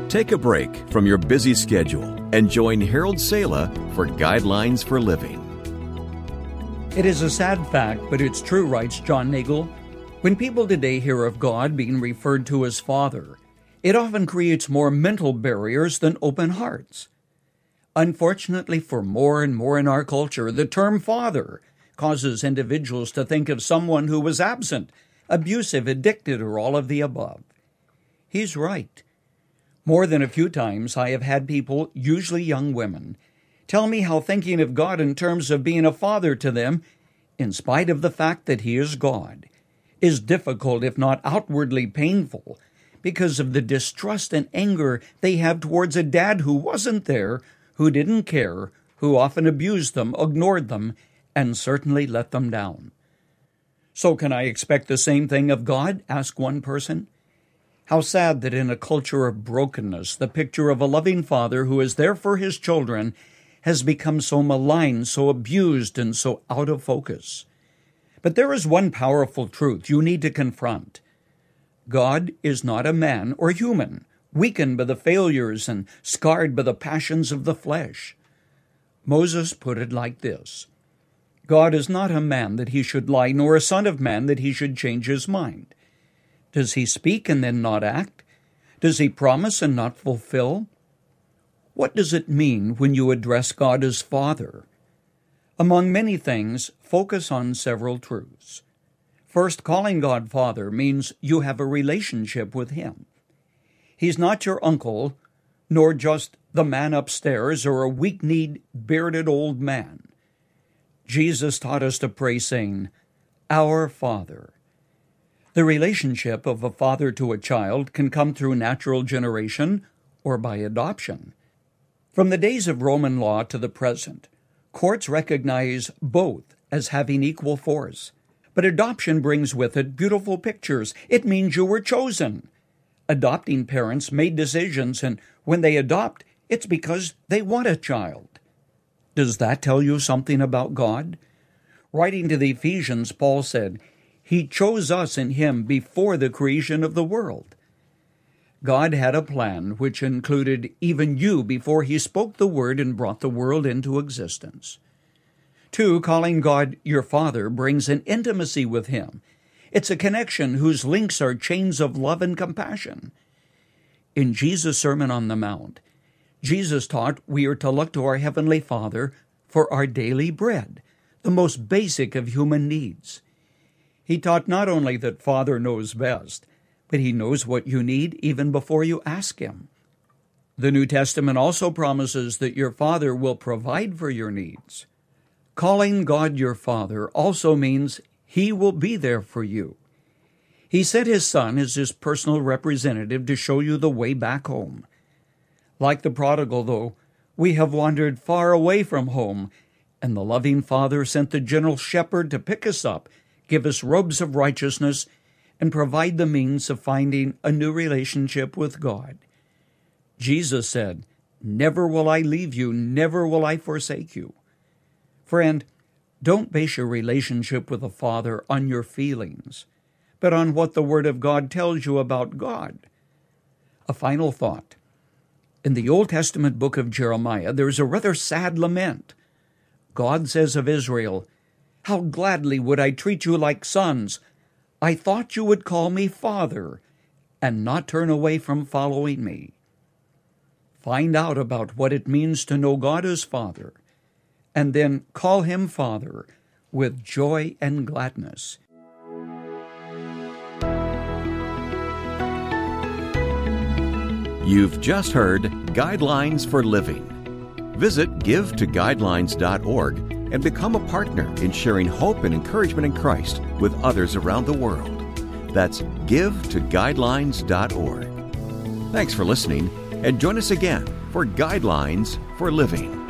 Take a break from your busy schedule and join Harold Sala for Guidelines for Living. It is a sad fact, but it's true, writes John Nagel. When people today hear of God being referred to as Father, it often creates more mental barriers than open hearts. Unfortunately, for more and more in our culture, the term Father causes individuals to think of someone who was absent, abusive, addicted, or all of the above. He's right. More than a few times, I have had people, usually young women, tell me how thinking of God in terms of being a father to them, in spite of the fact that He is God, is difficult, if not outwardly painful, because of the distrust and anger they have towards a dad who wasn't there, who didn't care, who often abused them, ignored them, and certainly let them down. So can I expect the same thing of God? Asked one person. How sad that in a culture of brokenness, the picture of a loving father who is there for his children has become so maligned, so abused, and so out of focus. But there is one powerful truth you need to confront. God is not a man or human, weakened by the failures and scarred by the passions of the flesh. Moses put it like this: God is not a man that He should lie, nor a son of man that He should change His mind. Does He speak and then not act? Does He promise and not fulfill? What does it mean when you address God as Father? Among many things, focus on several truths. First, calling God Father means you have a relationship with Him. He's not your uncle, nor just the man upstairs or a weak-kneed, bearded old man. Jesus taught us to pray saying, Our Father. The relationship of a father to a child can come through natural generation or by adoption. From the days of Roman law to the present, courts recognize both as having equal force. But adoption brings with it beautiful pictures. It means you were chosen. Adopting parents made decisions, and when they adopt, it's because they want a child. Does that tell you something about God? Writing to the Ephesians, Paul said, He chose us in Him before the creation of the world. God had a plan which included even you before He spoke the word and brought the world into existence. 2, calling God your Father brings an intimacy with Him. It's a connection whose links are chains of love and compassion. In Jesus' Sermon on the Mount, Jesus taught we are to look to our Heavenly Father for our daily bread, the most basic of human needs. He taught not only that Father knows best, but He knows what you need even before you ask Him. The New Testament also promises that your Father will provide for your needs. Calling God your Father also means He will be there for you. He sent His Son as His personal representative to show you the way back home. Like the prodigal, though, we have wandered far away from home, and the loving Father sent the gentle shepherd to pick us up, give us robes of righteousness, and provide the means of finding a new relationship with God. Jesus said, Never will I leave you, never will I forsake you. Friend, don't base your relationship with the Father on your feelings, but on what the Word of God tells you about God. A final thought. In the Old Testament book of Jeremiah, there is a rather sad lament. God says of Israel, How gladly would I treat you like sons. I thought you would call me Father and not turn away from following me. Find out about what it means to know God as Father, and then call Him Father with joy and gladness. You've just heard Guidelines for Living. Visit GiveToGuidelines.org and become a partner in sharing hope and encouragement in Christ with others around the world. That's GiveToGuidelines.org. Thanks for listening, and join us again for Guidelines for Living.